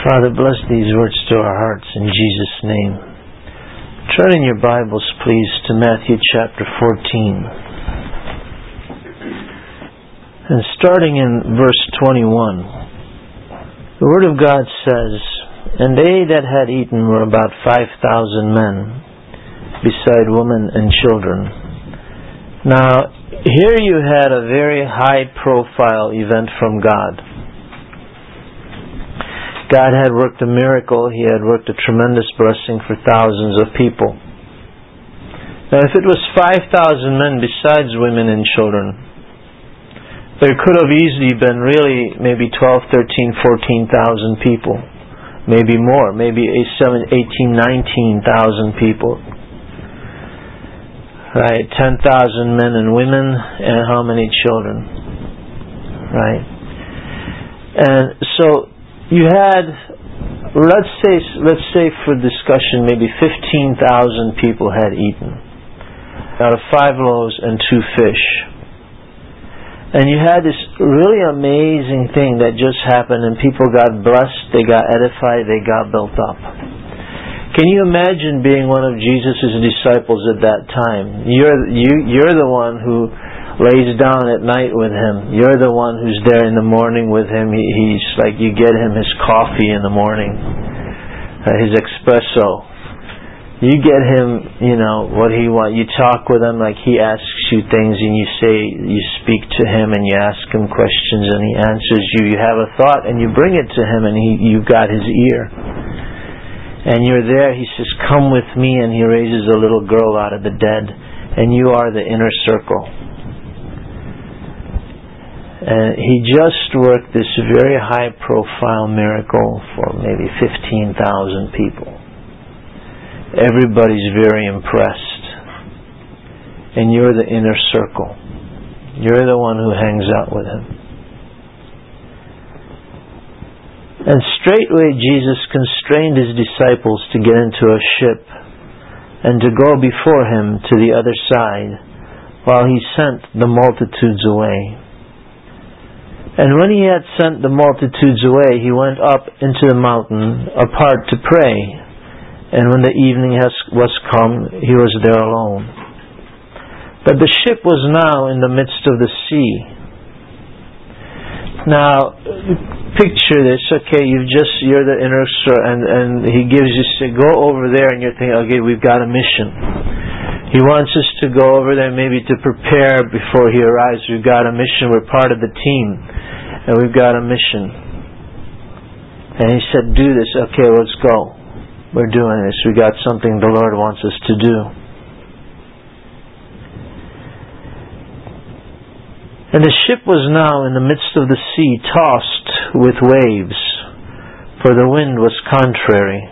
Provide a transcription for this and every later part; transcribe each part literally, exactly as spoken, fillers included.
Father, bless these words to our hearts in Jesus' name. Turn in your Bibles, please, to Matthew chapter fourteen. And starting in verse twenty-one, the Word of God says, "And they that had eaten were about five thousand men, beside women and children." Now, here you had a very high-profile event from God. God had worked a miracle. He had worked a tremendous blessing for thousands of people. Now, if it was five thousand men besides women and children, there could have easily been really maybe twelve, thirteen, fourteen thousand people. Maybe more. Maybe eighteen, nineteen thousand people. Right? ten thousand men and women, and how many children? Right? And so, you had, let's say, let's say for discussion, maybe fifteen thousand people had eaten out of five loaves and two fish. And you had this really amazing thing that just happened, and people got blessed, they got edified, they got built up. Can you imagine being one of Jesus' disciples at that time? You're, you, you're the one who lays down at night with Him. You're the one who's there in the morning with Him. He, he's like, you get Him His coffee in the morning, uh, His espresso. You get Him, you know, what He wants. You talk with Him like He asks you things, and you say, you speak to Him, and you ask Him questions, and He answers you. You have a thought, and you bring it to Him, and He, you've got His ear. And you're there. He says, "Come with me," and He raises a little girl out of the dead, and you are the inner circle. And He just worked this very high-profile miracle for maybe fifteen thousand people. Everybody's very impressed. And you're the inner circle. You're the one who hangs out with Him. And straightway Jesus constrained His disciples to get into a ship and to go before Him to the other side while He sent the multitudes away. And when He had sent the multitudes away, He went up into the mountain apart to pray. And when the evening has, was come, He was there alone. But the ship was now in the midst of the sea. Now, picture this. Okay, you've just, you're the inner circle, and, and He gives you, say, go over there, and you're thinking, okay, we've got a mission. He wants us to go over there maybe to prepare before He arrives. We've got a mission. We're part of the team. And we've got a mission. And He said, do this. Okay, let's go. We're doing this. We've got something the Lord wants us to do. And the ship was now in the midst of the sea, tossed with waves, for the wind was contrary.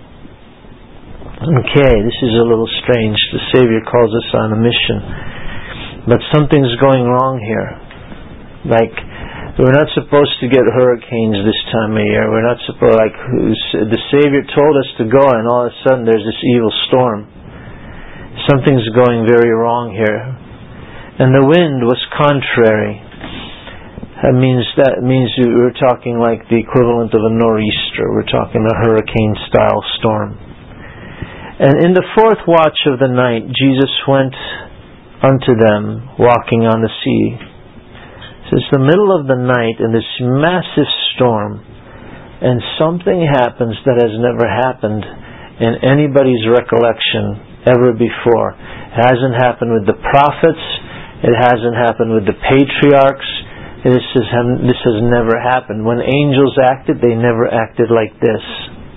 Okay, this is a little strange. The Savior calls us on a mission. But something's going wrong here. Like, we're not supposed to get hurricanes this time of year. We're not supposed, like, the Savior told us to go, and all of a sudden there's this evil storm. Something's going very wrong here. And the wind was contrary. That means, that means we're talking like the equivalent of a nor'easter. We're talking a hurricane-style storm. And in the fourth watch of the night, Jesus went unto them, walking on the sea. So it's the middle of the night in this massive storm, and something happens that has never happened in anybody's recollection ever before. It hasn't happened with the prophets. It hasn't happened with the patriarchs. This has, this has never happened. When angels acted, they never acted like this.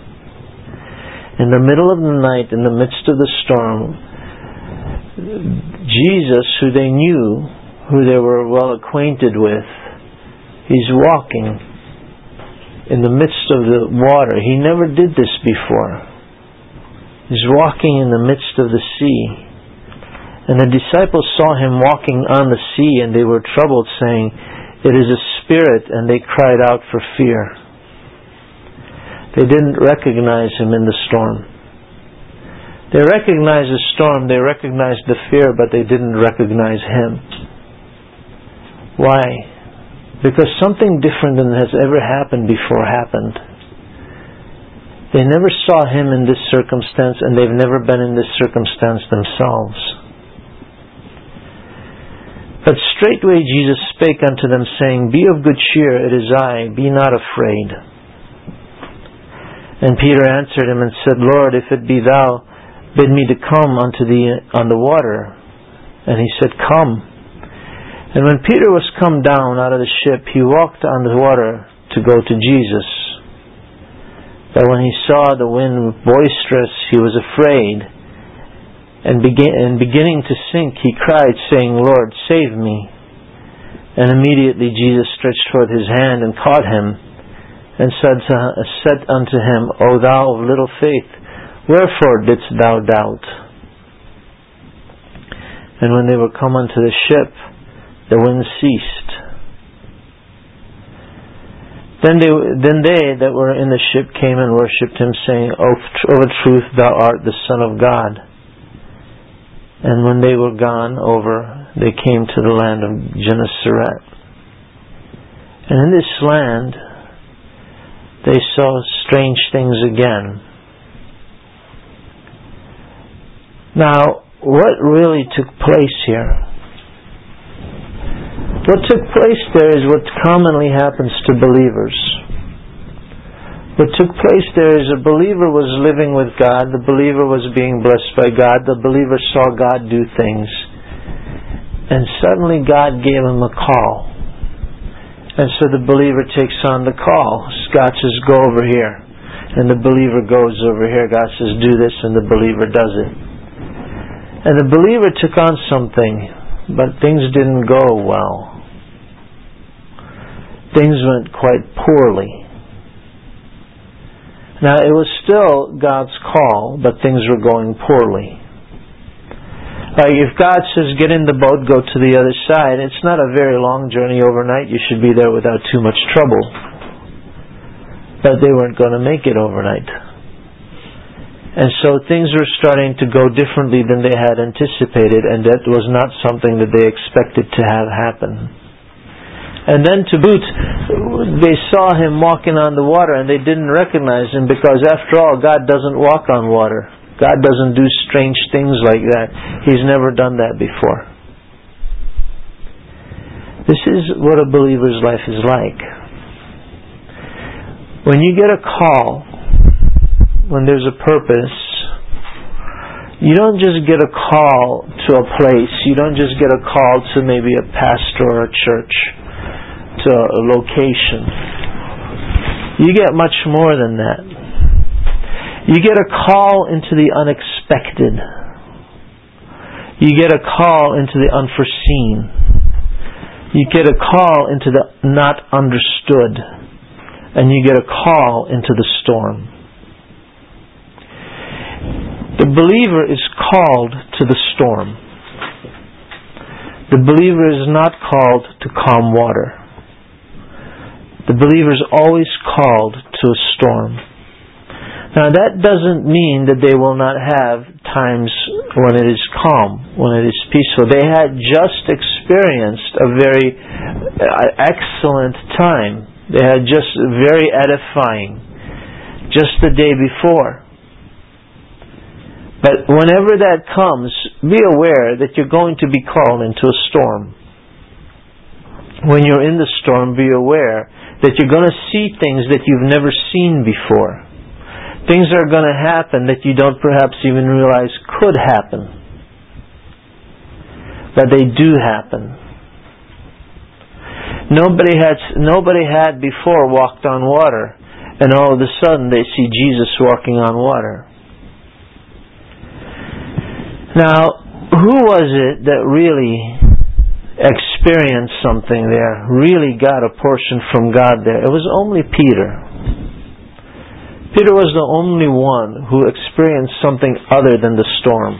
In the middle of the night, in the midst of the storm, Jesus, who they knew, who they were well acquainted with, He's walking in the midst of the water. He never did this before. He's walking in the midst of the sea. And the disciples saw Him walking on the sea, and they were troubled, saying, "It is a spirit," and they cried out for fear. They didn't recognize Him in the storm. They recognized the storm, they recognized the fear, but they didn't recognize Him. Why? Because something different than has ever happened before happened. They never saw him in this circumstance, and they've never been in this circumstance themselves. But straightway Jesus spake unto them, saying, Be of good cheer, it is I, be not afraid. And Peter answered him and said, Lord, if it be thou, bid me to come unto thee on the water. And he said, Come. And when Peter was come down out of the ship, he walked on the water to go to Jesus. But when he saw the wind boisterous, he was afraid. And, begin, and beginning to sink, he cried, saying, Lord, save me. And immediately Jesus stretched forth his hand and caught him, and said, to, said unto him, O thou of little faith, wherefore didst thou doubt? And when they were come unto the ship, the wind ceased. Then they, then they that were in the ship came and worshipped him, saying, O of a truth, thou art the Son of God. And when they were gone over, they came to the land of Gennesaret. And in this land, they saw strange things again. Now, what really took place here? What took place there is what commonly happens to believers. What took place there is a believer was living with God, the believer was being blessed by God, the believer saw God do things, and suddenly God gave him a call. And so the believer takes on the call. God says, go over here. And the believer goes over here. God says, do this, and the believer does it. And the believer took on something, but things didn't go well. Things went quite poorly. Now, it was still God's call, but things were going poorly. Like if God says, get in the boat, go to the other side, it's not a very long journey overnight. You should be there without too much trouble. But they weren't going to make it overnight. And so things were starting to go differently than they had anticipated, and that was not something that they expected to have happen. And then to boot, they saw him walking on the water and they didn't recognize him, because after all, God doesn't walk on water. God doesn't do strange things like that. He's never done that before. This is what a believer's life is like. When you get a call, when there's a purpose, you don't just get a call to a place. You don't just get a call to maybe a pastor or a church, to a location. You get much more than that. You get a call into the unexpected. You get a call into the unforeseen. You get a call into the not understood. And you get a call into the storm. The believer is called to the storm. The believer is not called to calm water. The believer is always called to a storm. Now that doesn't mean that they will not have times when it is calm, when it is peaceful. They had just experienced a very excellent time. They had just very edifying, just the day before. But whenever that comes, be aware that you're going to be called into a storm. When you're in the storm, be aware that you're going to see things that you've never seen before. Things are going to happen that you don't perhaps even realize could happen. But they do happen. Nobody had, nobody had before walked on water, and all of a sudden they see Jesus walking on water. Now, who was it that really experienced something there, really got a portion from God there? It was only Peter. Peter was the only one who experienced something other than the storm.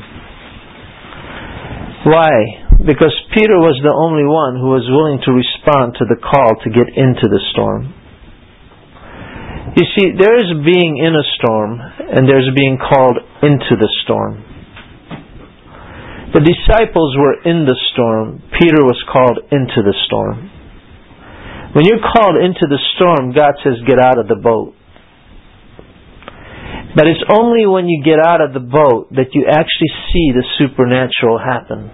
Why? Because Peter was the only one who was willing to respond to the call to get into the storm. You see, there is being in a storm, and there's being called into the storm. The disciples were in the storm. Peter was called into the storm. When you're called into the storm, God says, get out of the boat. But it's only when you get out of the boat that you actually see the supernatural happen.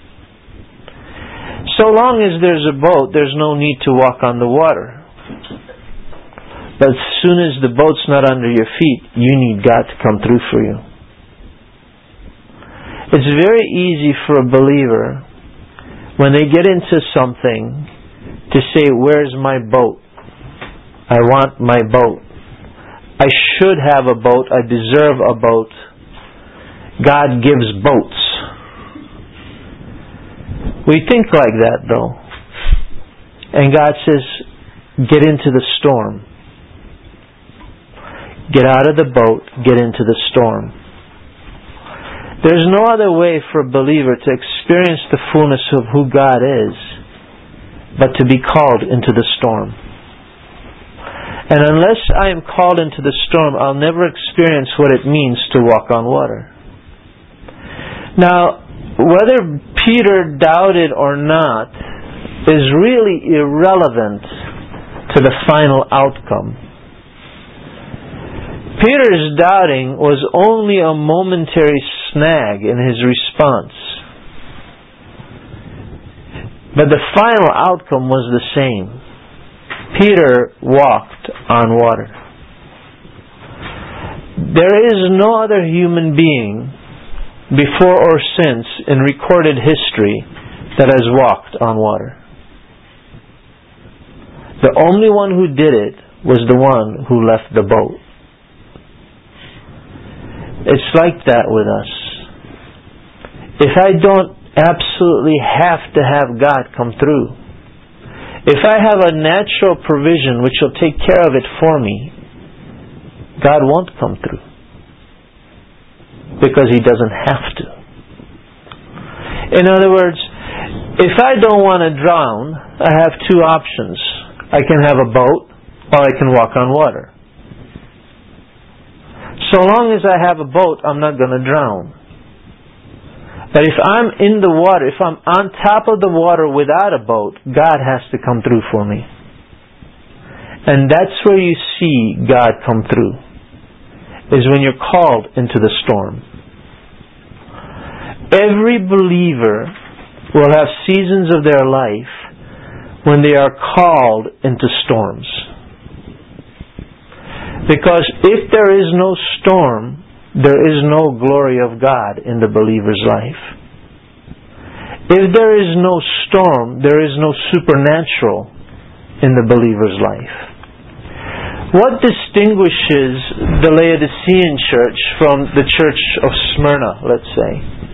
So long as there's a boat, there's no need to walk on the water. But as soon as the boat's not under your feet, you need God to come through for you. It's very easy for a believer, when they get into something, to say, where's my boat? I want my boat. I should have a boat. I deserve a boat. God gives boats. We think like that, though. And God says, get into the storm. Get out of the boat, get into the storm. There's no other way for a believer to experience the fullness of who God is but to be called into the storm. And unless I am called into the storm, I'll never experience what it means to walk on water. Now, whether Peter doubted or not is really irrelevant to the final outcome. Peter's doubting was only a momentary snag in his response. But the final outcome was the same. Peter walked on water. There is no other human being before or since in recorded history that has walked on water. The only one who did it was the one who left the boat. It's like that with us. If I don't absolutely have to have God come through, if I have a natural provision which will take care of it for me, God won't come through. Because He doesn't have to. In other words, if I don't want to drown, I have two options. I can have a boat or I can walk on water. So long as I have a boat, I'm not going to drown. But if I'm in the water, if I'm on top of the water without a boat, God has to come through for me. And that's where you see God come through, is when you're called into the storm. Every believer will have seasons of their life when they are called into storms. Because if there is no storm, there is no glory of God in the believer's life. If there is no storm, there is no supernatural in the believer's life. What distinguishes the Laodicean church from the church of Smyrna, let's say?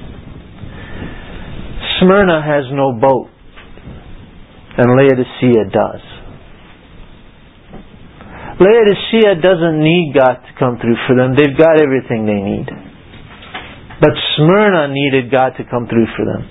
Smyrna has no boat, and Laodicea does. Laodicea doesn't need God to come through for them. They've got everything they need. But Smyrna needed God to come through for them.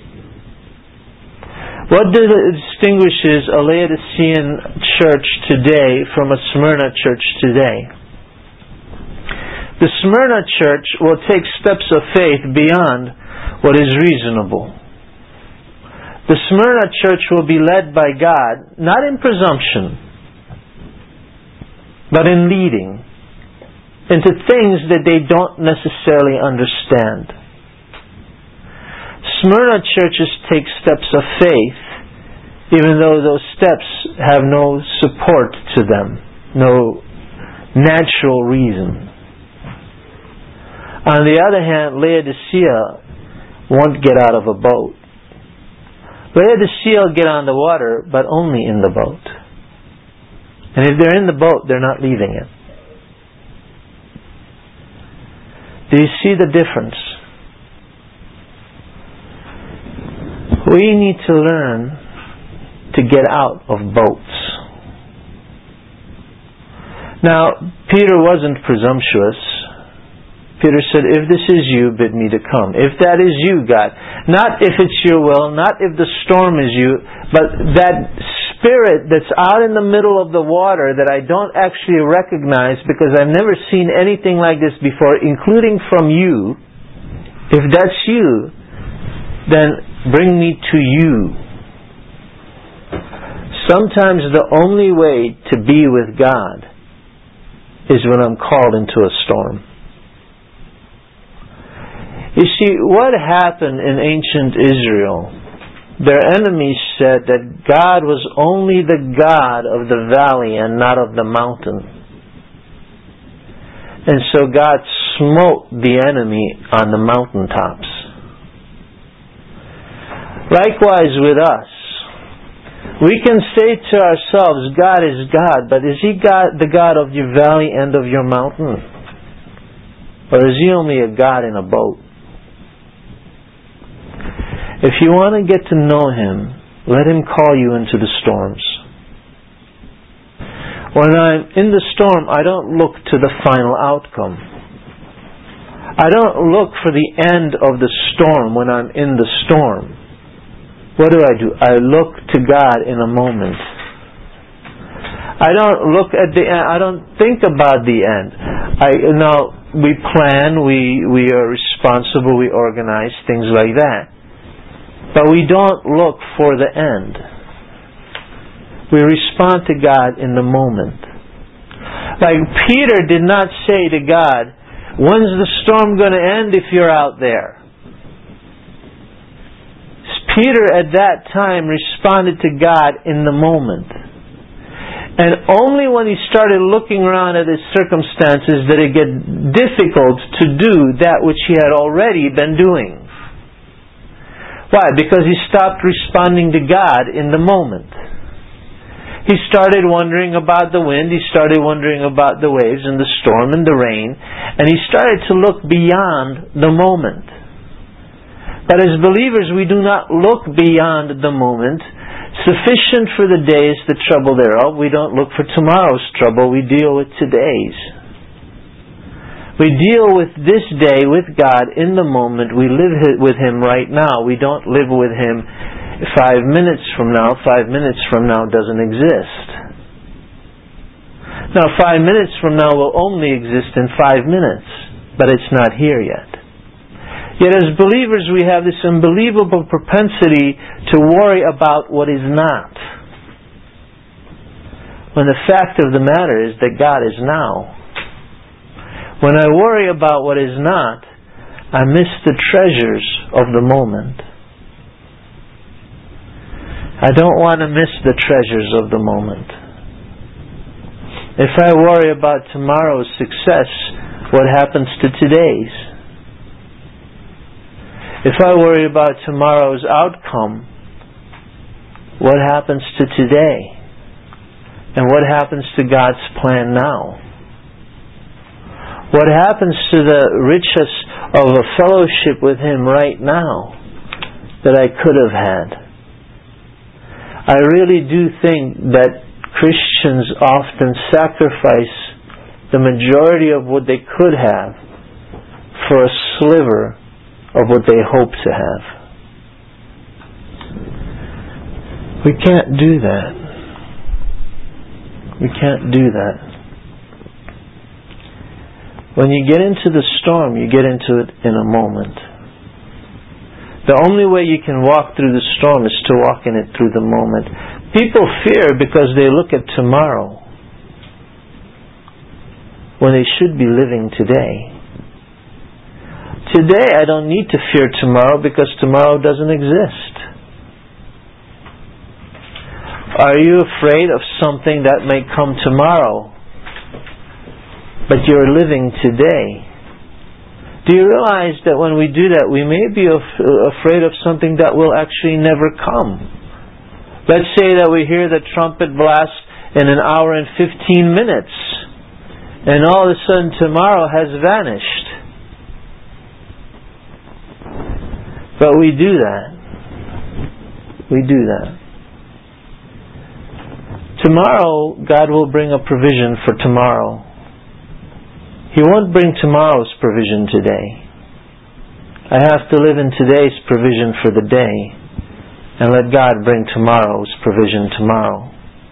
What distinguishes a Laodicean church today from a Smyrna church today? The Smyrna church will take steps of faith beyond what is reasonable. The Smyrna church will be led by God, not in presumption, but in leading into things that they don't necessarily understand. Smyrna churches take steps of faith, even though those steps have no support to them, no natural reason. On the other hand, Laodicea won't get out of a boat. Laodicea will get on the water, but only in the boat. And if they're in the boat, they're not leaving it. Do you see the difference? We need to learn to get out of boats. Now, Peter wasn't presumptuous. Peter said, if this is you, bid me to come. If that is you, God. Not if it's your will, not if the storm is you, but that spirit that's out in the middle of the water that I don't actually recognize because I've never seen anything like this before, including from you. If that's you, then bring me to you. Sometimes the only way to be with God is when I'm called into a storm. You see, what happened in ancient Israel, their enemies said that God was only the God of the valley and not of the mountain. And so God smote the enemy on the mountaintops. Likewise with us. We can say to ourselves, God is God, but is He God, the God of your valley and of your mountain? Or is He only a God in a boat? If you want to get to know Him, let Him call you into the storms. When I'm in the storm, I don't look to the final outcome. I don't look for the end of the storm when I'm in the storm. What do I do? I look to God in a moment. I don't look at the end. I don't think about the end. I now we plan, we we are responsible, we organize, things like that. But we don't look for the end. We respond to God in the moment. Like Peter did not say to God, "When's the storm going to end if you're out there?" Peter at that time responded to God in the moment. And only when he started looking around at his circumstances did it get difficult to do that which he had already been doing. Why? Because he stopped responding to God in the moment. He started wondering about the wind, he started wondering about the waves and the storm and the rain, and he started to look beyond the moment. But as believers, we do not look beyond the moment. Sufficient for the day is the trouble thereof. We don't look for tomorrow's trouble. We deal with today's. We deal with this day with God in the moment. We live with Him right now. We don't live with Him five minutes from now. Five minutes from now doesn't exist. Now, five minutes from now will only exist in five minutes, but it's not here yet. Yet as believers we have this unbelievable propensity to worry about what is not. When the fact of the matter is that God is now. When I worry about what is not, I miss the treasures of the moment. I don't want to miss the treasures of the moment. If I worry about tomorrow's success, what happens to today's? If I worry about tomorrow's outcome, what happens to today? And what happens to God's plan now? What happens to the riches of a fellowship with Him right now that I could have had? I really do think that Christians often sacrifice the majority of what they could have for a sliver of what they hope to have. We can't do that. We can't do that. When you get into the storm, you get into it in a moment. The only way you can walk through the storm is to walk in it through the moment. People fear because they look at tomorrow when they should be living today. Today I don't need to fear tomorrow because tomorrow doesn't exist. Are you afraid of something that may come tomorrow, but you're living today? Do you realize that when we do that, we may be af- afraid of something that will actually never come? Let's say that we hear the trumpet blast in an hour and fifteen minutes, and all of a sudden tomorrow has vanished. But we do that. We do that. Tomorrow, God will bring a provision for tomorrow. He won't bring tomorrow's provision today. I have to live in today's provision for the day and let God bring tomorrow's provision tomorrow.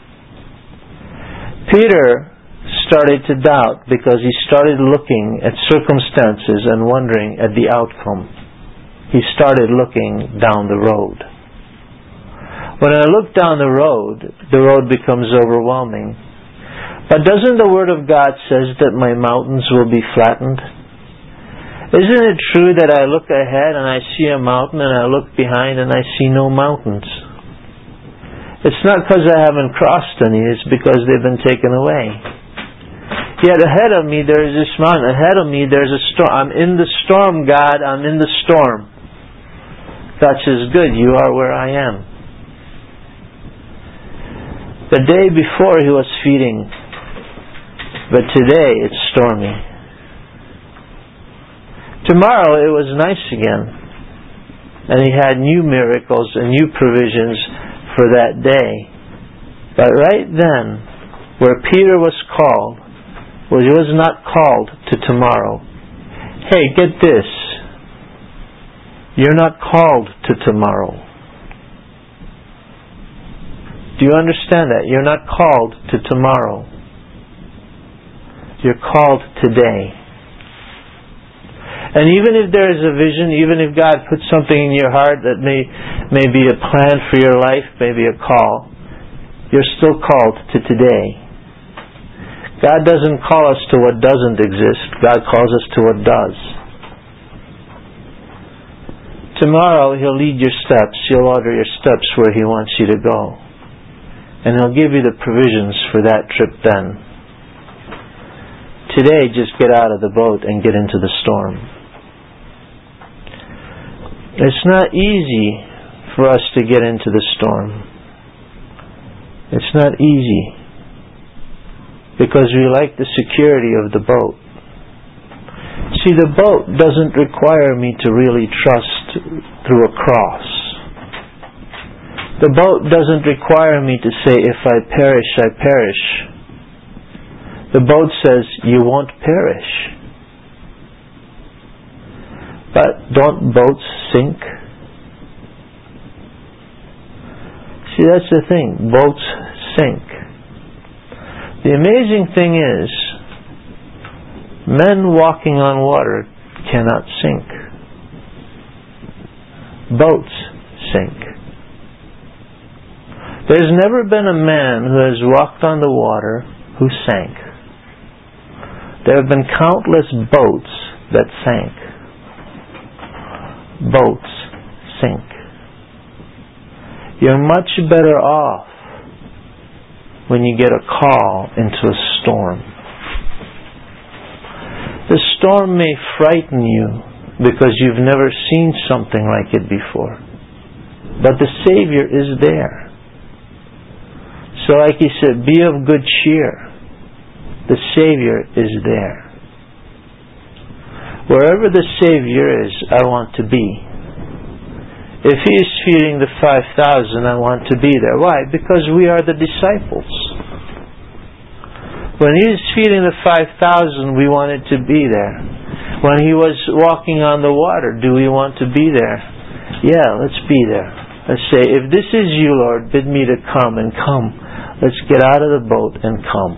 Peter started to doubt because he started looking at circumstances and wondering at the outcome. He started looking down the road. When I look down the road, the road becomes overwhelming. But doesn't the Word of God says that my mountains will be flattened? Isn't it true that I look ahead and I see a mountain and I look behind and I see no mountains? It's not because I haven't crossed any, it's because they've been taken away. Yet ahead of me there is this mountain. Ahead of me there's a storm. I'm in the storm, God. I'm in the storm. God says, good, you are where I am. The day before he was feeding, but today it's stormy. Tomorrow it was nice again, and he had new miracles and new provisions for that day. But right then, where Peter was called, well, he was not called to tomorrow. Hey, get this. You're not called to tomorrow. Do you understand that? You're not called to tomorrow. You're called today. And even if there is a vision, even if God puts something in your heart that may, may be a plan for your life, maybe a call, you're still called to today. God doesn't call us to what doesn't exist. God calls us to what does. Tomorrow He'll lead your steps. He'll order your steps where He wants you to go. And He'll give you the provisions for that trip then. Today, just get out of the boat and get into the storm. It's not easy for us to get into the storm. It's not easy because we like the security of the boat. See, the boat doesn't require me to really trust through a cross. The boat doesn't require me to say, if I perish, I perish. The boat says, you won't perish. But don't boats sink? See, that's the thing. Boats sink. The amazing thing is, men walking on water cannot sink. Boats sink. There's never been a man who has walked on the water who sank. There have been countless boats that sank. Boats sink. You're much better off when you get a call into a storm. The storm may frighten you because you've never seen something like it before. But the Savior is there. So like He said, be of good cheer. The Savior is there. Wherever the Savior is, I want to be. If He is feeding the five thousand, I want to be there. Why? Because we are the disciples. When He is feeding the five thousand, we wanted to be there. When He was walking on the water, do we want to be there? Yeah, let's be there. Let's say, if this is You, Lord, bid me to come, and come. Let's get out of the boat and come.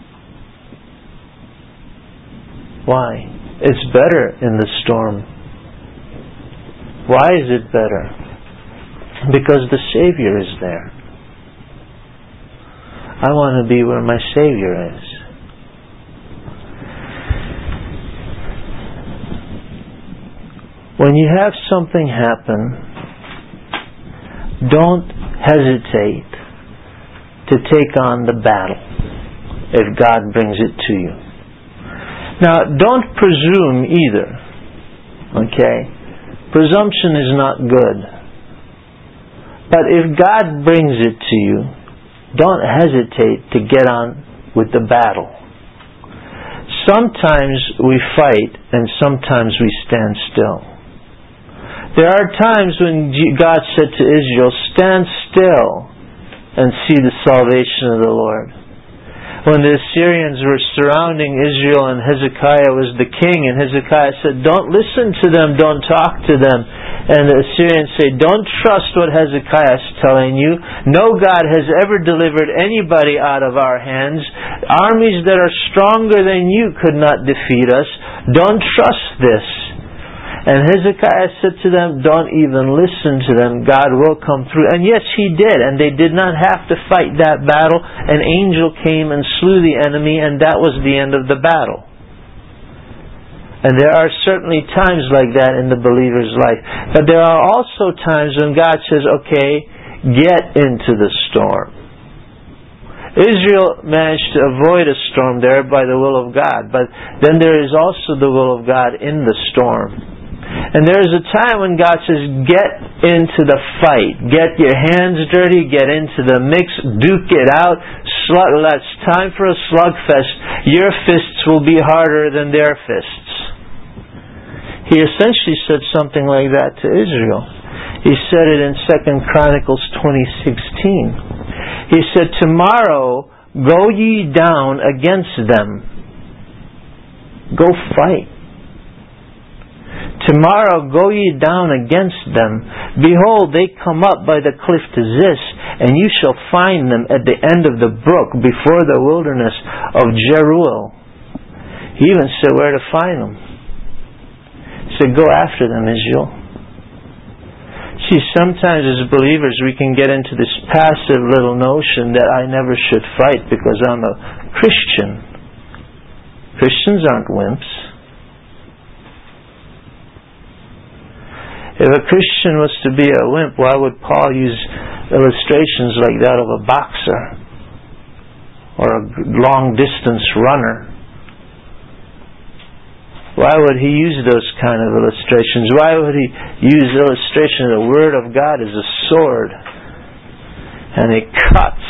Why? It's better in the storm. Why is it better? Because the Savior is there. I want to be where my Savior is. When you have something happen, don't hesitate to take on the battle if God brings it to you. Now, don't presume either. Okay? Presumption is not good. But if God brings it to you, don't hesitate to get on with the battle. Sometimes we fight and sometimes we stand still. There are times when God said to Israel, stand still and see the salvation of the Lord. When the Assyrians were surrounding Israel and Hezekiah was the king, and Hezekiah said, don't listen to them, don't talk to them. And the Assyrians say, don't trust what Hezekiah is telling you. No God has ever delivered anybody out of our hands. Armies that are stronger than you could not defeat us. Don't trust this. And Hezekiah said to them, don't even listen to them. God will come through. And yes, He did. And they did not have to fight that battle. An angel came and slew the enemy, and that was the end of the battle. And there are certainly times like that in the believer's life. But there are also times when God says, okay, get into the storm. Israel managed to avoid a storm there by the will of God. But then there is also the will of God in the storm. And there is a time when God says, get into the fight. Get your hands dirty. Get into the mix. Duke it out. Slug, it's time for a slugfest. Your fists will be harder than their fists. He essentially said something like that to Israel. He said it in Second Chronicles twenty sixteen. He said, tomorrow go ye down against them. Go fight. Tomorrow go ye down against them. Behold, they come up by the cliff to Ziz, and you shall find them at the end of the brook before the wilderness of Jeruel. He even said where to find them. He said, go after them, Israel. See, sometimes as believers we can get into this passive little notion that I never should fight because I'm a Christian. Christians aren't wimps. If a Christian was to be a wimp, why would Paul use illustrations like that of a boxer or a long-distance runner? Why would he use those kind of illustrations? Why would he use illustration of the Word of God as a sword and it cuts?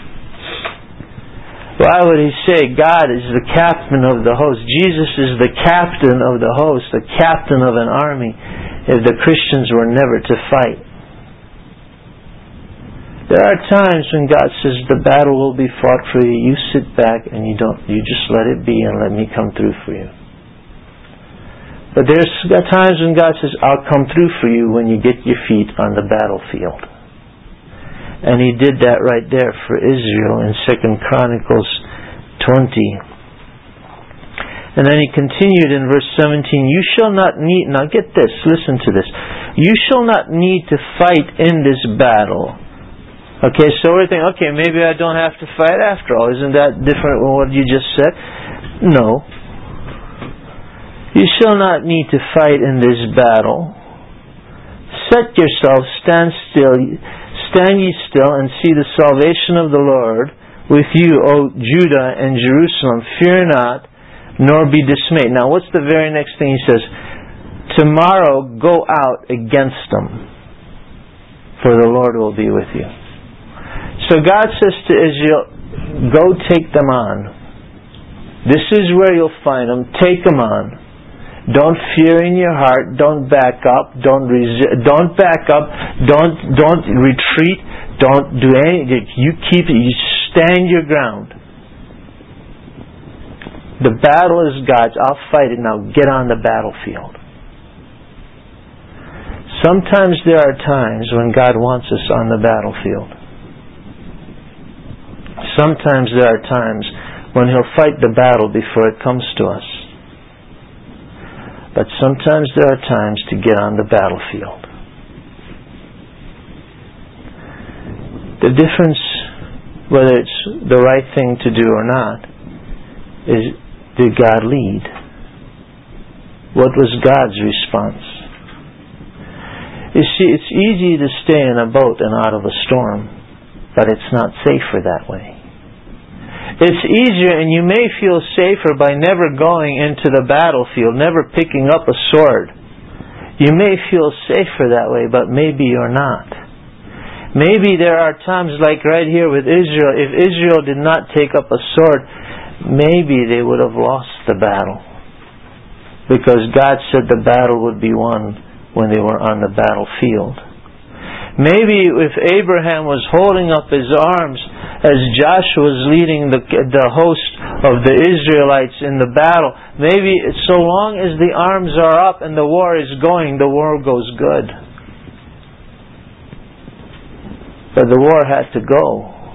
Why would he say God is the captain of the host? Jesus is the captain of the host, the captain of an army, if the Christians were never to fight. There are times when God says the battle will be fought for you. You sit back and you don't. You just let it be and let me come through for you. But there's times when God says, I'll come through for you when you get your feet on the battlefield. And He did that right there for Israel in Second Chronicles twenty. And then He continued in verse seventeen, you shall not need, now get this, listen to this. You shall not need to fight in this battle. Okay, so we're thinking, okay, maybe I don't have to fight after all. Isn't that different from what you just said? No. You shall not need to fight in this battle. Set yourself, stand still, stand ye still, and see the salvation of the Lord with you, O Judah and Jerusalem. Fear not, nor be dismayed. Now what's the very next thing He says? Tomorrow go out against them, for the Lord will be with you. So God says to Israel, go take them on. This is where you'll find them. Take them on. Don't fear in your heart. Don't back up. Don't resist. Don't back up. Don't don't retreat. Don't do anything. You keep it. You stand your ground. The battle is God's. I'll fight it. Now get on the battlefield. Sometimes there are times when God wants us on the battlefield. Sometimes there are times when He'll fight the battle before it comes to us. But sometimes there are times to get on the battlefield. The difference, whether it's the right thing to do or not, is did God lead? What was God's response? You see, it's easy to stay in a boat and out of a storm, but it's not safer that way. It's easier, and you may feel safer by never going into the battlefield, never picking up a sword. You may feel safer that way, but maybe you're not. Maybe there are times like right here with Israel, if Israel did not take up a sword, maybe they would have lost the battle. Because God said the battle would be won when they were on the battlefield. Maybe if Abraham was holding up his arms as Joshua was leading the, the host of the Israelites in the battle, maybe so long as the arms are up and the war is going, the war goes good. But the war had to go.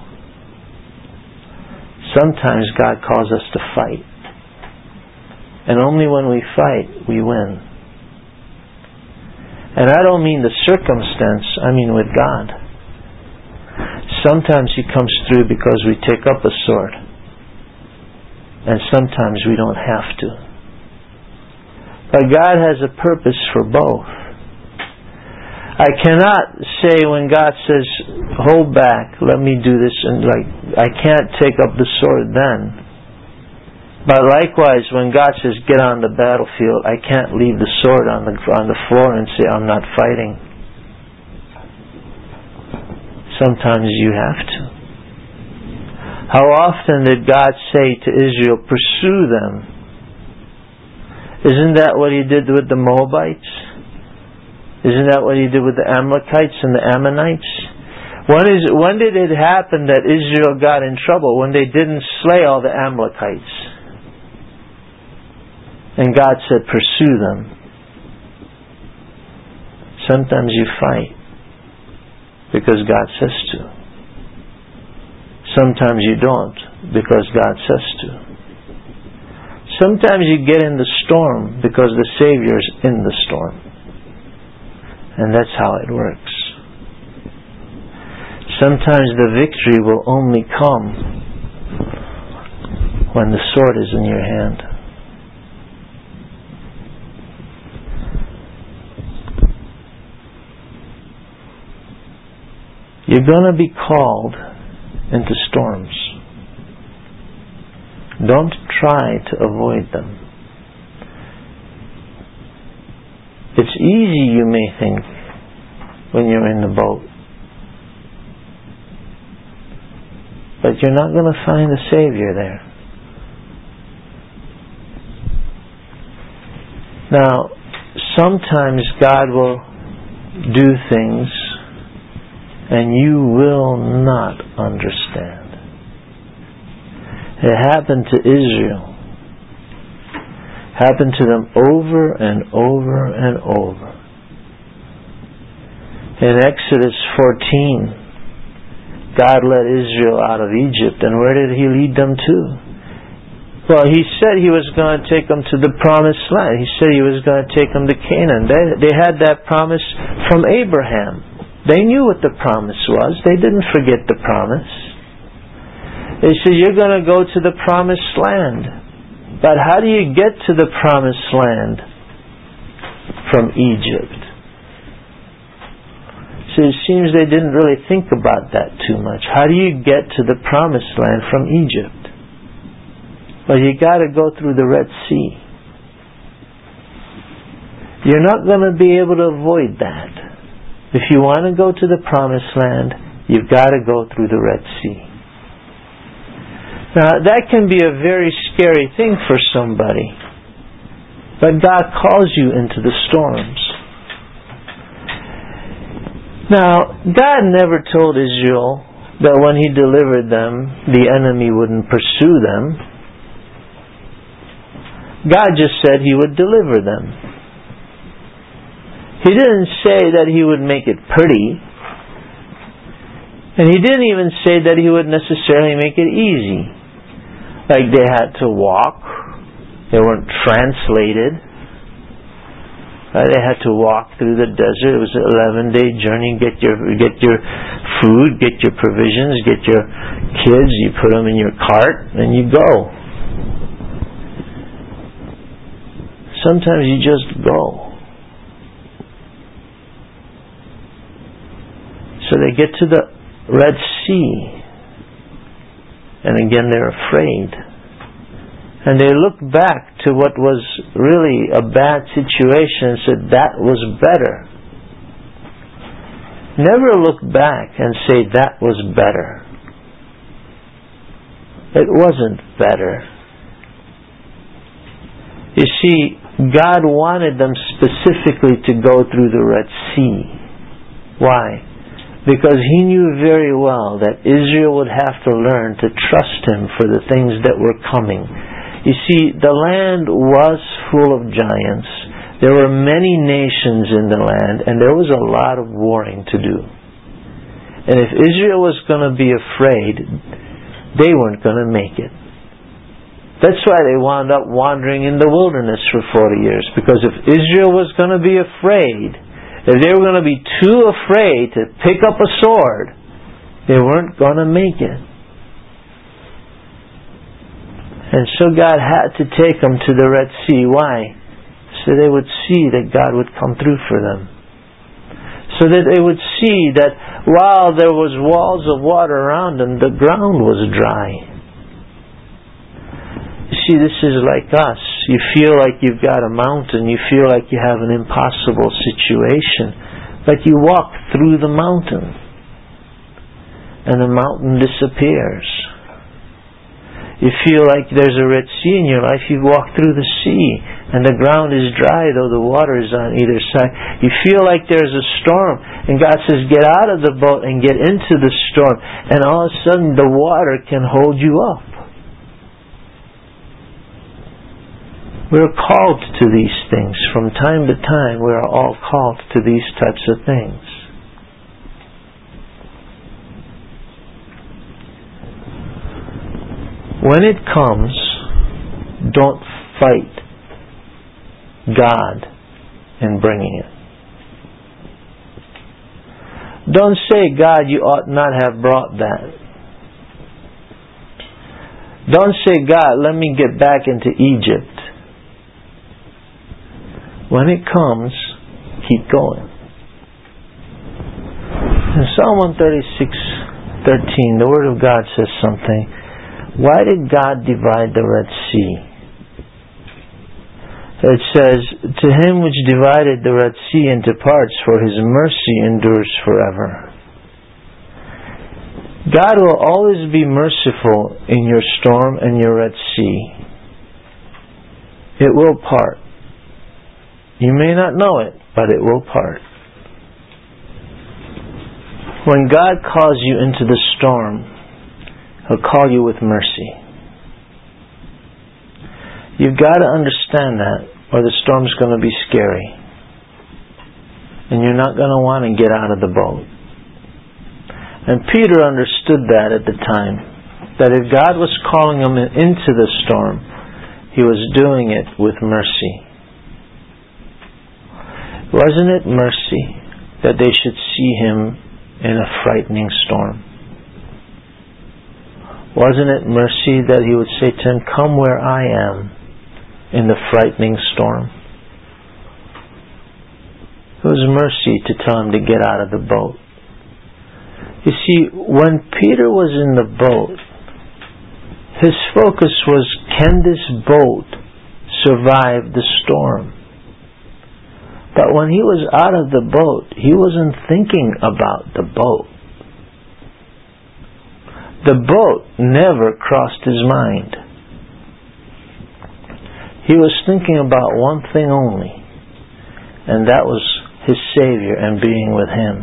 Sometimes God calls us to fight. And only when we fight, we win. And I don't mean the circumstance, I mean with God. Sometimes He comes through because we take up a sword. And sometimes we don't have to. But God has a purpose for both. I cannot say when God says, hold back, let me do this, and like, I can't take up the sword then. But likewise, when God says, get on the battlefield, I can't leave the sword on the, on the floor and say, I'm not fighting. Sometimes you have to. How often did God say to Israel, pursue them? Isn't that what He did with the Moabites? Isn't that what He did with the Amalekites and the Ammonites? When, is, when did it happen that Israel got in trouble? When they didn't slay all the Amalekites. And God said, pursue them. Sometimes you fight because God says to. Sometimes you don't because God says to. Sometimes you get in the storm because the Savior's in the storm. And that's how it works. Sometimes the victory will only come when the sword is in your hand. You're going to be called into storms. Don't try to avoid them. It's easy, you may think, when you're in the boat. But you're not going to find the Savior there. Now, sometimes God will do things and you will not understand. It happened to Israel. Happened to them over and over and over. In Exodus fourteen, God led Israel out of Egypt, and where did He lead them to? Well, He said He was going to take them to the promised land. He said He was going to take them to Canaan. They, they had that promise from Abraham. They knew what the promise was. They didn't forget the promise. They said, you're going to go to the promised land. But how do you get to the promised land from Egypt? So it seems they didn't really think about that too much. How do you get to the promised land from Egypt? Well, you got to go through the Red Sea. You're not going to be able to avoid that. If you want to go to the promised land, you've got to go through the Red Sea. Now, that can be a very scary thing for somebody. But God calls you into the storms. Now, God never told Israel that when He delivered them, the enemy wouldn't pursue them. God just said He would deliver them. He didn't say that He would make it pretty. And He didn't even say that He would necessarily make it easy. Like they had to walk. They weren't translated. Uh, they had to walk through the desert. It was an eleven-day journey. Get your get your food, get your provisions, get your kids. You put them in your cart, and you go. Sometimes you just go. So they get to the Red Sea. And again, they're afraid. And they look back to what was really a bad situation and said, that was better. Never look back and say, that was better. It wasn't better. You see, God wanted them specifically to go through the Red Sea. Why? Because He knew very well that Israel would have to learn to trust Him for the things that were coming. You see, the land was full of giants. There were many nations in the land, and there was a lot of warring to do. And if Israel was going to be afraid, they weren't going to make it. That's why they wound up wandering in the wilderness for forty years. Because if Israel was going to be afraid, if they were going to be too afraid to pick up a sword, they weren't going to make it. And so God had to take them to the Red Sea. Why? so they would see that God would come through for them. So that they would see that while there was walls of water around them, the ground was dry. You see, this is like us. You feel like you've got a mountain. You feel like you have an impossible situation. But you walk through the mountain, and the mountain disappears. You feel like there's a Red Sea in your life. You walk through the sea, and the ground is dry, though the water is on either side. You feel like there's a storm, and God says, get out of the boat and get into the storm. And all of a sudden, the water can hold you up. We're called to these things. From time to time, we are all called to these types of things. When it comes, don't fight God in bringing it. Don't say, God, you ought not have brought that. Don't say, God, let me get back into Egypt. When it comes, keep going. In Psalm one thirty-six thirteen, the Word of God says something. Why did God divide the Red Sea? It says, to him which divided the Red Sea into parts, for his mercy endures forever. God will always be merciful in your storm and your Red Sea. It will part. You may not know it, but it will part. When God calls you into the storm, He'll call you with mercy. You've got to understand that, or the storm's going to be scary. And you're not going to want to get out of the boat. And Peter understood that at the time. That if God was calling him into the storm, He was doing it with mercy. Wasn't it mercy that they should see Him in a frightening storm? Wasn't it mercy that He would say to him, come where I am in the frightening storm? It was mercy to tell him to get out of the boat. You see, when Peter was in the boat, his focus was, can this boat survive the storm? But when he was out of the boat, he wasn't thinking about the boat. The boat never crossed his mind. He was thinking about one thing only, and that was his Savior and being with Him.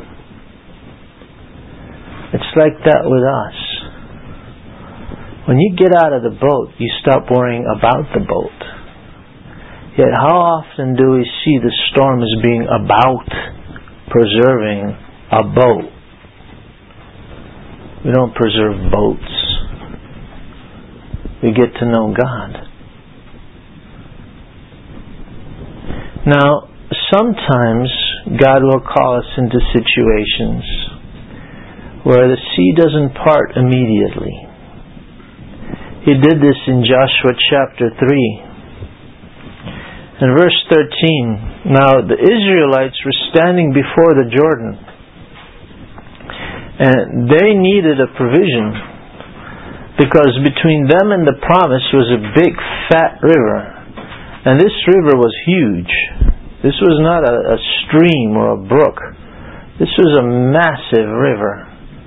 It's like that with us. When you get out of the boat, you stop worrying about the boat. Yet how often do we see the storm as being about preserving a boat? We don't preserve boats. We get to know God. Now, sometimes God will call us into situations where the sea doesn't part immediately. He did this in Joshua chapter three. In verse thirteen, now the Israelites were standing before the Jordan, and they needed a provision, because between them and the promise was a big fat river. And this river was huge. This was not a, a stream or a brook. This was a massive river.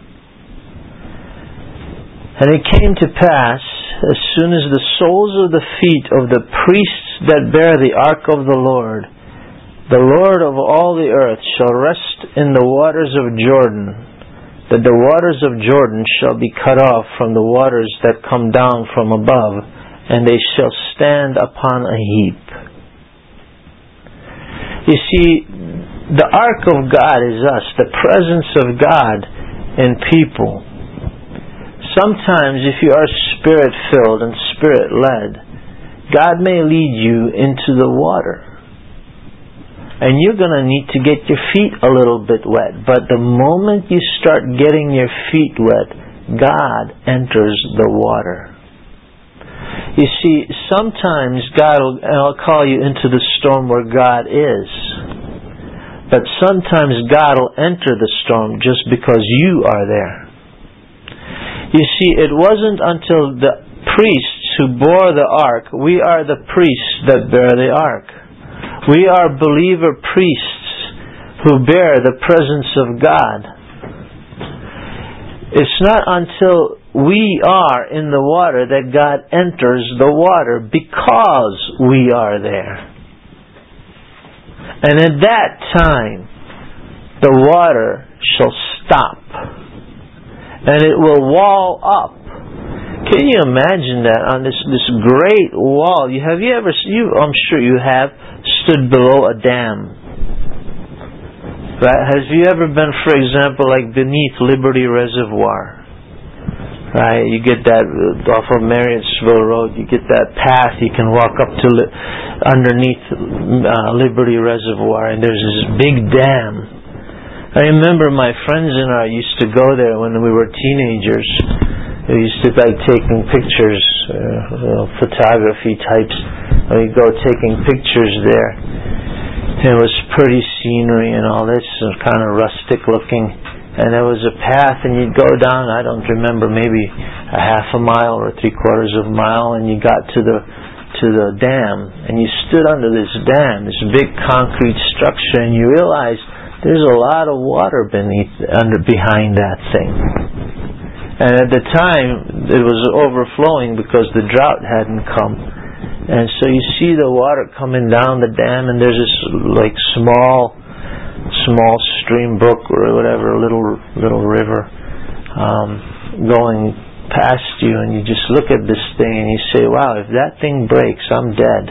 And it came to pass, as soon as the soles of the feet of the priests that bear the ark of the Lord, the Lord of all the earth, shall rest in the waters of Jordan, that the waters of Jordan shall be cut off from the waters that come down from above, and they shall stand upon a heap. You see, the ark of God is us, the presence of God in people. Sometimes if you are Spirit-filled and Spirit-led, God may lead you into the water. And you're going to need to get your feet a little bit wet. But the moment you start getting your feet wet, God enters the water. You see, sometimes God will, and I'll call you into the storm where God is. But sometimes God will enter the storm just because you are there. You see, it wasn't until the priests who bore the ark, we are the priests that bear the ark. We are believer priests who bear the presence of God. It's not until we are in the water that God enters the water because we are there. And at that time, the water shall stop. And it will wall up. Can you imagine that on this, this great wall? You, have you ever, you, I'm sure you have, stood below a dam? Right? Have you ever been, for example, like beneath Liberty Reservoir? Right? You get that off of Marriottsville Road, you get that path, you can walk up to li- underneath uh, Liberty Reservoir, and there's this big dam. I remember my friends and I used to go there when we were teenagers. We used to like taking pictures, uh, you know, photography types. We go taking pictures there. It was pretty scenery and all this, kind of rustic looking. And there was a path, and you'd go down, I don't remember, maybe a half a mile or three quarters of a mile, and you got to the to the dam, and you stood under this dam, this big concrete structure, and you realized there's a lot of water beneath, under, behind that thing. And at the time, it was overflowing because the drought hadn't come. And so you see the water coming down the dam, and there's this like small, small stream, brook, or whatever, little little river um, going past you, and you just look at this thing and you say, "Wow, if that thing breaks, I'm dead."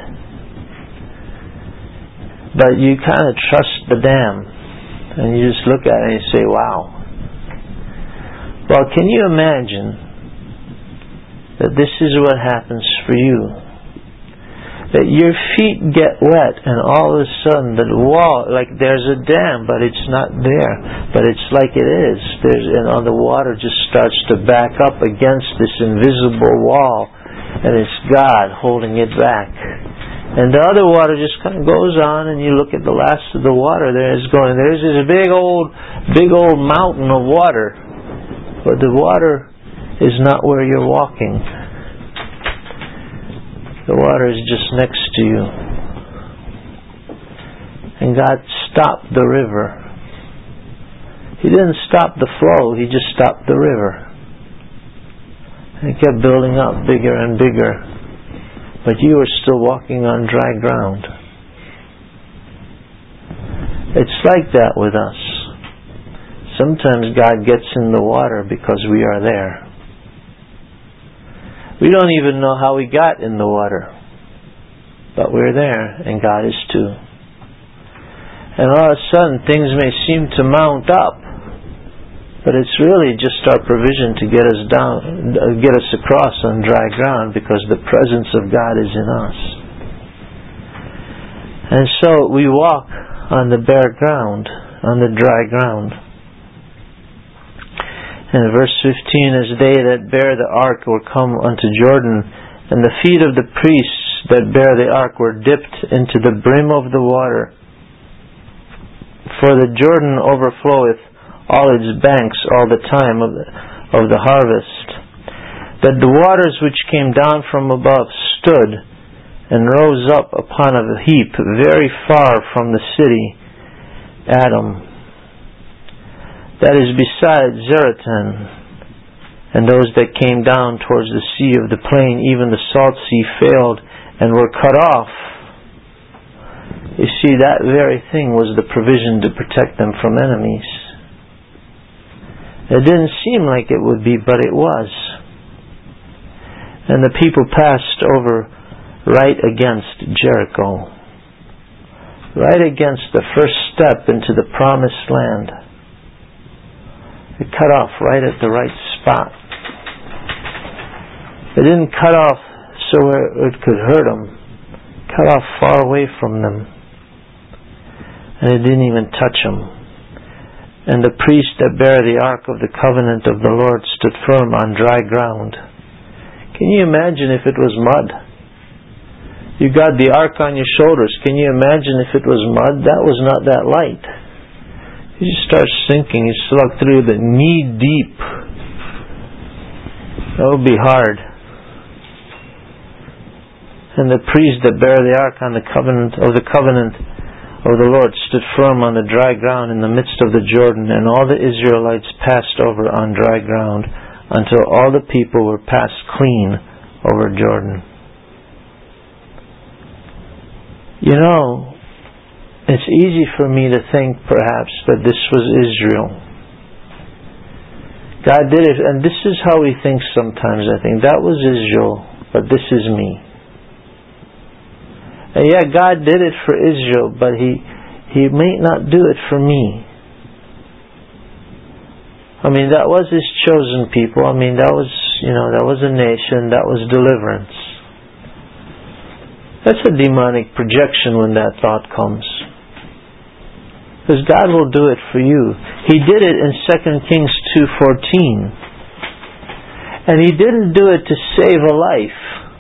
But you kind of trust the dam, and you just look at it and you say, "Wow." Well, can you imagine that this is what happens for you? That your feet get wet, and all of a sudden the wall, like there's a dam, but it's not there. But it's like it is. There's, and all the water just starts to back up against this invisible wall, and it's God holding it back. And the other water just kind of goes on, and you look at the last of the water there is going. There's this big old, big old mountain of water, but the water is not where you're walking. The water is just next to you. And God stopped the river. He didn't stop the flow, He just stopped the river. And it kept building up bigger and bigger. But you were still walking on dry ground. It's like that with us. Sometimes God gets in the water because we are there. We don't even know how we got in the water. But we're there, and God is too. And all of a sudden, things may seem to mount up, but it's really just our provision to get us down, get us across on dry ground, because the presence of God is in us. And so we walk on the bare ground, on the dry ground. In verse fifteen, as they that bear the ark were come unto Jordan, and the feet of the priests that bear the ark were dipped into the brim of the water. For the Jordan overfloweth all its banks all the time of the, of the harvest. That the waters which came down from above stood and rose up upon a heap very far from the city Adam. That is beside Zeratan, and those that came down towards the sea of the plain, even the salt sea, failed and were cut off. You see, that very thing was the provision to protect them from enemies. It didn't seem like it would be, but it was. And the people passed over right against Jericho, right against the first step into the promised land. It cut off right at the right spot. It didn't cut off so it could hurt them. It cut off far away from them. And it didn't even touch them. And the priests that bear the ark of the covenant of the Lord stood firm on dry ground, Can you imagine if it was mud? You got the ark on your shoulders. Can you imagine if it was mud? That was not that light. You just start sinking. You slug through the knee deep. That would be hard. And the priest that bare the ark on the covenant of the covenant of the Lord stood firm on the dry ground in the midst of the Jordan, and all the Israelites passed over on dry ground until all the people were passed clean over Jordan. You know, it's easy for me to think perhaps that this was Israel. God did it, and this is how we think sometimes, I think. That was Israel, but this is me. And yeah, God did it for Israel, but He He may not do it for me. I mean, that was His chosen people. I mean, that was, you know, that was a nation, that was deliverance. That's a demonic projection when that thought comes. Because God will do it for you. He did it in Second Kings two fourteen. And He didn't do it to save a life.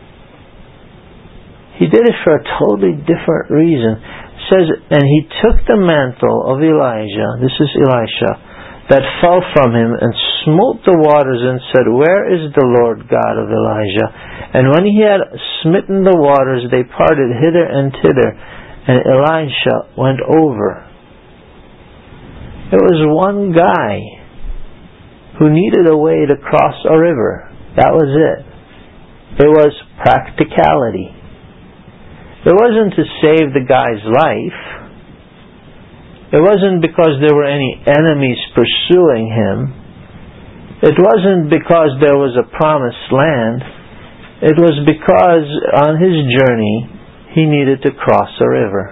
He did it for a totally different reason. It says, and He took the mantle of Elijah, this is Elisha, that fell from him and smote the waters and said, where is the Lord God of Elijah? And when he had smitten the waters, they parted hither and thither, and Elisha went over. It was one guy who needed a way to cross a river. That was it. It was practicality. It wasn't to save the guy's life. It wasn't because there were any enemies pursuing him. It wasn't because there was a promised land. It was because on his journey he needed to cross a river.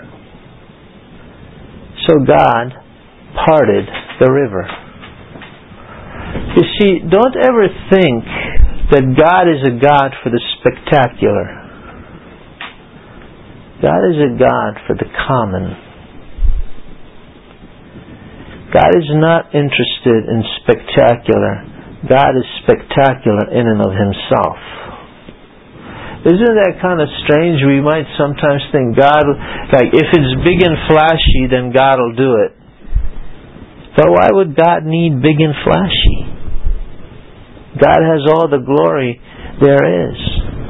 So God parted the river. You see, don't ever think that God is a God for the spectacular. God is a God for the common. God is not interested in spectacular. God is spectacular in and of Himself. Isn't that kind of strange? We might sometimes think God, like if it's big and flashy, then God will do it. But why would God need big and flashy? God has all the glory there is.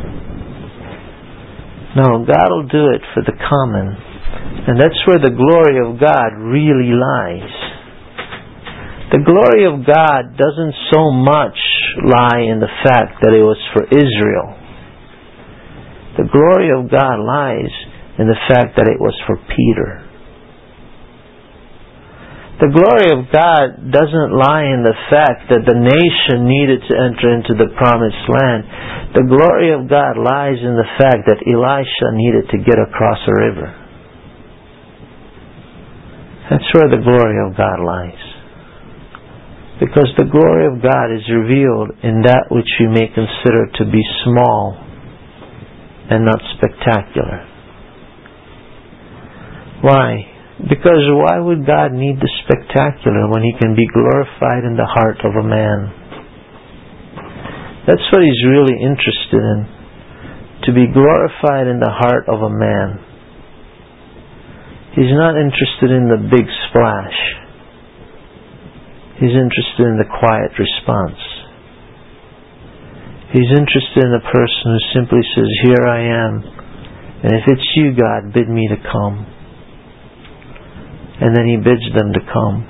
No, God will do it for the common. And that's where the glory of God really lies. The glory of God doesn't so much lie in the fact that it was for Israel. The glory of God lies in the fact that it was for Peter. The glory of God doesn't lie in the fact that the nation needed to enter into the promised land. The glory of God lies in the fact that Elisha needed to get across a river. That's where the glory of God lies. Because the glory of God is revealed in that which we may consider to be small and not spectacular. Why? Because why would God need the spectacular when He can be glorified in the heart of a man? That's what He's really interested in. To be glorified in the heart of a man. He's not interested in the big splash. He's interested in the quiet response. He's interested in the person who simply says, here I am, and if it's you, God, bid me to come. And then He bids them to come.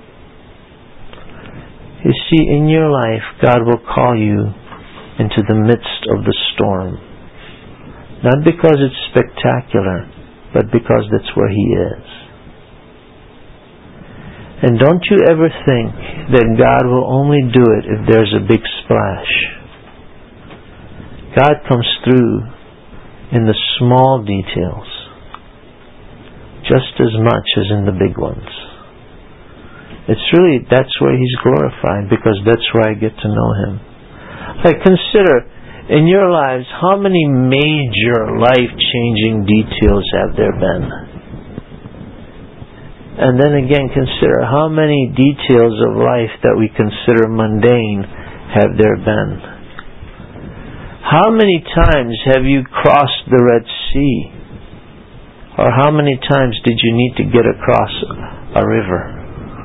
You see, in your life, God will call you into the midst of the storm. Not because it's spectacular, but because that's where He is. And don't you ever think that God will only do it if there's a big splash. God comes through in the small details just as much as in the big ones. It's really, that's where He's glorified, because that's where I get to know Him. Like, consider, in your lives, how many major life-changing details have there been? And then again, consider how many details of life that we consider mundane have there been. How many times have you crossed the Red Sea? Or how many times did you need to get across a river?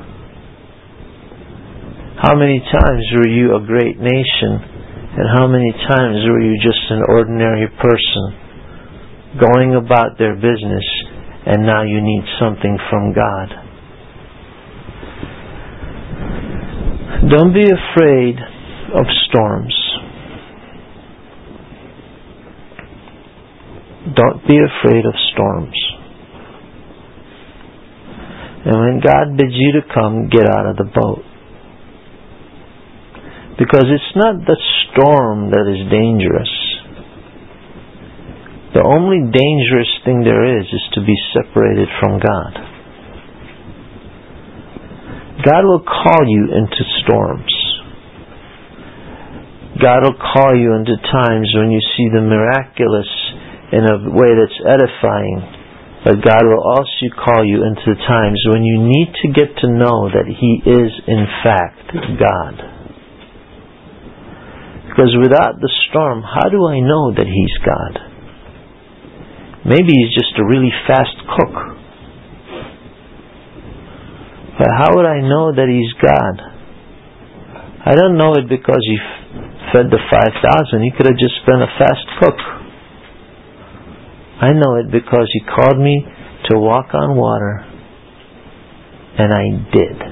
How many times were you a great nation, and how many times were you just an ordinary person going about their business, and now you need something from God? Don't be afraid of storms. Don't be afraid of storms. And when God bids you to come, get out of the boat. Because it's not the storm that is dangerous. The only dangerous thing there is is to be separated from God. God will call you into storms. God will call you into times when you see the miraculous in a way that's edifying. But God will also call you into times when you need to get to know that He is in fact God. Because without the storm, how do I know that He's God? Maybe He's just a really fast cook. But how would I know that He's God? I don't know it because He fed the five thousand. He could have just been a fast cook. I know it because He called me to walk on water, and I did.